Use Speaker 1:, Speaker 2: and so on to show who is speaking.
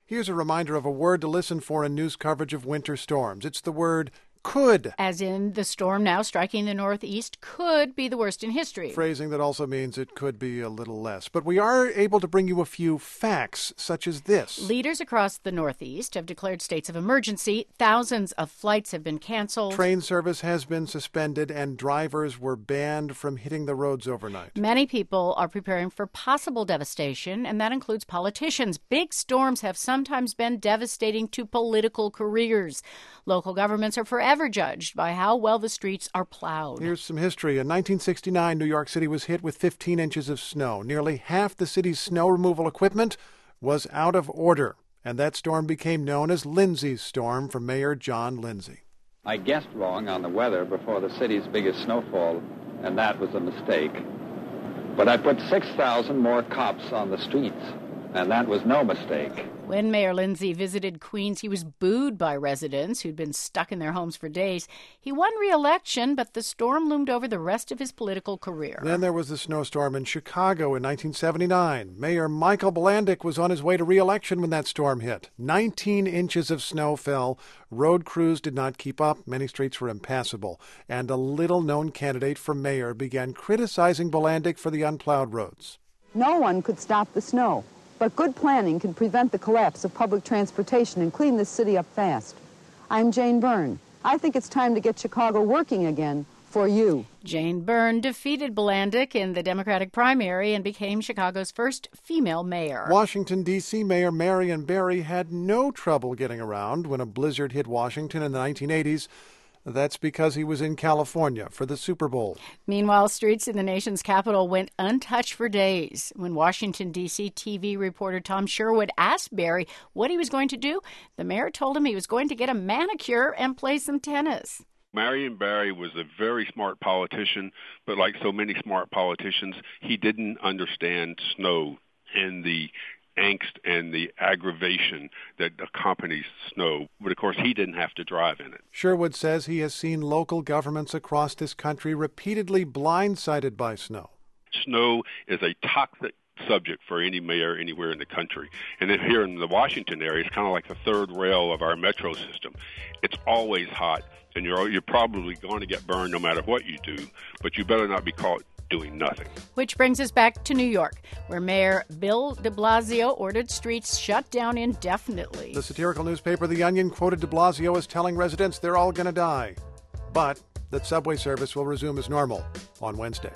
Speaker 1: Here's a reminder of a word to listen for in news coverage of winter storms. It's the word could.
Speaker 2: As in, the storm now striking the Northeast could be the worst in history.
Speaker 1: Phrasing that also means it could be a little less. But we are able to bring you a few facts, such as this.
Speaker 2: Leaders across the Northeast have declared states of emergency. Thousands of flights have been canceled.
Speaker 1: Train service has been suspended, and drivers were banned from hitting the roads overnight.
Speaker 2: Many people are preparing for possible devastation, and that includes politicians. Big storms have sometimes been devastating to political careers. Local governments are forever judged by how well the streets are plowed.
Speaker 1: Here's some history. In 1969, New York City was hit with 15 inches of snow. Nearly half the city's snow removal equipment was out of order, and that storm became known as Lindsay's Storm for Mayor John Lindsay.
Speaker 3: I guessed wrong on the weather before the city's biggest snowfall, and that was a mistake. But I put 6,000 more cops on the streets, and that was no mistake.
Speaker 2: When Mayor Lindsay visited Queens, he was booed by residents who'd been stuck in their homes for days. He won re-election, but the storm loomed over the rest of his political career.
Speaker 1: Then there was the snowstorm in Chicago in 1979. Mayor Michael Blandick was on his way to re-election when that storm hit. 19 inches of snow fell. Road crews did not keep up. Many streets were impassable. And a little-known candidate for mayor began criticizing Blandick for the unplowed roads.
Speaker 4: No one could stop the snow. But good planning can prevent the collapse of public transportation and clean this city up fast. I'm Jane Byrne. I think it's time to get Chicago working again for you.
Speaker 2: Jane Byrne defeated Blandick in the Democratic primary and became Chicago's first female mayor.
Speaker 1: Washington, D.C. Mayor Marion Barry had no trouble getting around when a blizzard hit Washington in the 1980s. That's because he was in California for the Super Bowl.
Speaker 2: Meanwhile, streets in the nation's capital went untouched for days. When Washington, D.C. TV reporter Tom Sherwood asked Barry what he was going to do, the mayor told him he was going to get a manicure and play some tennis.
Speaker 5: Marion Barry was a very smart politician, but like so many smart politicians, he didn't understand snow and the angst and the aggravation that accompanies snow. But, of course, he didn't have to drive in it.
Speaker 1: Sherwood says he has seen local governments across this country repeatedly blindsided by snow.
Speaker 5: Snow is a toxic subject for any mayor anywhere in the country. And then here in the Washington area, it's kind of like the third rail of our metro system. It's always hot, and you're probably going to get burned no matter what you do, but you better not be caught doing nothing.
Speaker 2: Which brings us back to New York, where Mayor Bill de Blasio ordered streets shut down indefinitely.
Speaker 1: The satirical newspaper The Onion quoted de Blasio as telling residents they're all going to die, but that subway service will resume as normal on Wednesday.